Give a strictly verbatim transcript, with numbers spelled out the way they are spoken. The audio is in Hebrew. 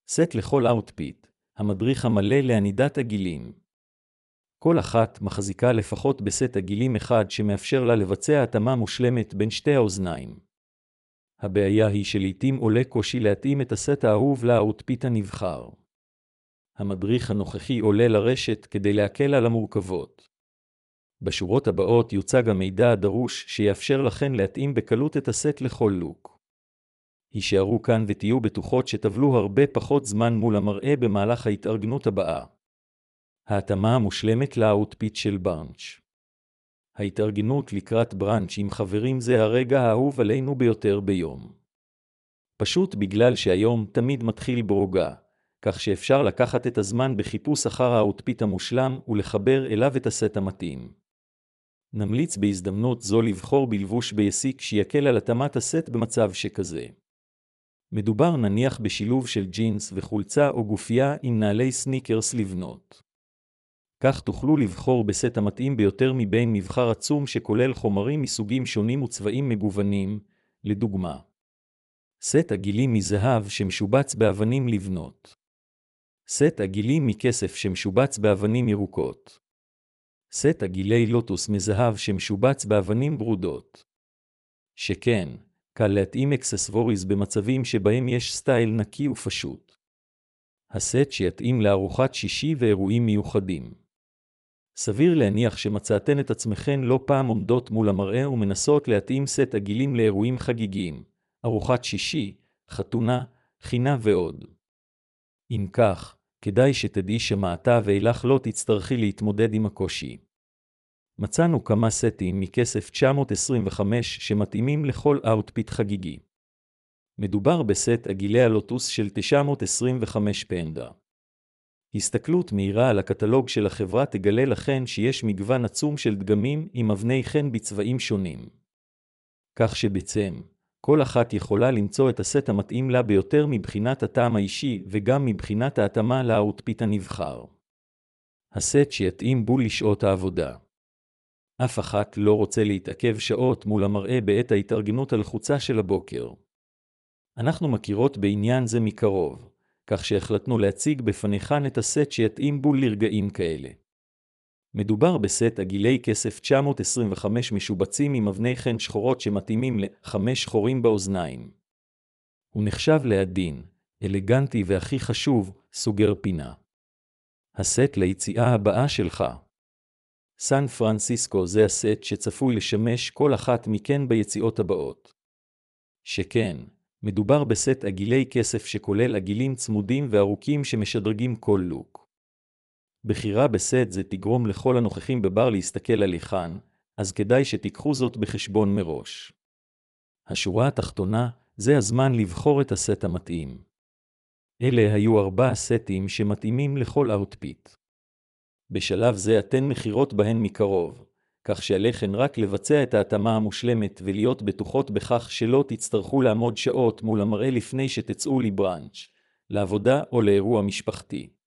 סט לכל אאוטפיט, המדריך המלא לענידת הגילים. כל אחת מחזיקה לפחות בסט הגילים אחד שמאפשר לה לבצע התאמה מושלמת בין שתי האוזניים. הבעיה היא שלעיתים עולה קושי להתאים את הסט האהוב לאאוטפיט הנבחר. המדריך הנוכחי עולה לרשת כדי להקל על המורכבות. בשורות הבאות יוצג המידע הדרוש שיאפשר לכן להתאים בקלות את הסט לכל לוק. הישארו כאן ותהיו בטוחות שתבלו הרבה פחות זמן מול המראה במהלך ההתארגנות הבאה. ההתאמה המושלמת לאאוטפיט של ברנץ'. ההתארגנות לקראת ברנץ' עם חברים זה הרגע האהוב עלינו ביותר ביום. פשוט בגלל שהיום תמיד מתחיל ברוגע, כך שאפשר לקחת את הזמן בחיפוש אחר האאוטפיט המושלם ולחבר אליו את הסט המתאים. נמליץ בהזדמנות זו לבחור בלבוש בייסיק שיקל על התאמת הסט במצב שכזה. מדובר נניח בשילוב של ג'ינס וחולצה או גופייה עם נעלי סניקרס לבנות. כך תוכלו לבחור בסט המתאים ביותר מבין מבחר עצום שכולל חומרים מסוגים שונים וצבעים מגוונים, לדוגמה. סט עגילים מזהב שמשובץ באבנים לבנות. סט עגילים מכסף שמשובץ באבנים ירוקות. סט עגילי לוטוס מזהב שמשובץ באבנים ברודות. שכן, קל להתאים אקססווריז במצבים שבהם יש סטייל נקי ופשוט. הסט שיתאים לארוחת שישי ואירועים מיוחדים. סביר להניח שמצאתן את עצמכן לא פעם עומדות מול המראה ומנסות להתאים סט עגילים לאירועים חגיגיים, ארוחת שישי, חתונה, חינה ועוד. אם כך, כדאי שתדעי שמעתה ואילך לא תצטרכי להתמודד עם הקושי. מצאנו כמה סטים מכסף תשע מאות עשרים וחמש שמתאימים לכל אאוטפיט חגיגי. מדובר בסט עגילי הלוטוס של תשע מאות עשרים וחמש פנדה. הסתכלות מהירה על הקטלוג של החברה תגלה לכן שיש מגוון עצום של דגמים עם אבני חן בצבעים שונים. כך שבעצם, כל אחת יכולה למצוא את הסט המתאים לה ביותר מבחינת הטעם האישי וגם מבחינת ההתאמה לאאוטפיט הנבחר. הסט שיתאים בול לשעות העבודה. אף אחת לא רוצה להתעכב שעות מול המראה בעת ההתארגנות הלחוצה של הבוקר. אנחנו מכירות בעניין זה מקרוב, כך שהחלטנו להציג בפניכן את הסט שיתאים בול לרגעים כאלה. מדובר בסט עגילי כסף תשע מאות עשרים וחמש משובצים עם אבני חן שחורות שמתאימים לחמש חורים באוזניים. הוא נחשב לעדין, אלגנטי והכי חשוב, סוגר פינה. הסט ליציאה הבאה שלך. סן פרנסיסקו זה הסט שצפוי לשמש כל אחת מכן ביציאות הבאות. שכן, מדובר בסט עגילי כסף שכולל עגילים צמודים וארוכים שמשדרגים כל לוק. בחירה בסט זה תגרום לכל הנוכחים בבר להסתכל עליכן, אז כדאי שתיקחו זאת בחשבון מראש. השורה התחתונה, זה הזמן לבחור את הסט המתאים. אלה היו ארבעה סטים שמתאימים לכל אאוטפיט. בשלב זה אתן מכירות בהן מקרוב, כך שעליכן רק לבצע את ההתאמה המושלמת ולהיות בטוחות בכך שלא תצטרכו לעמוד שעות מול המראה לפני שתצאו לברנץ', לעבודה או לאירוע משפחתי.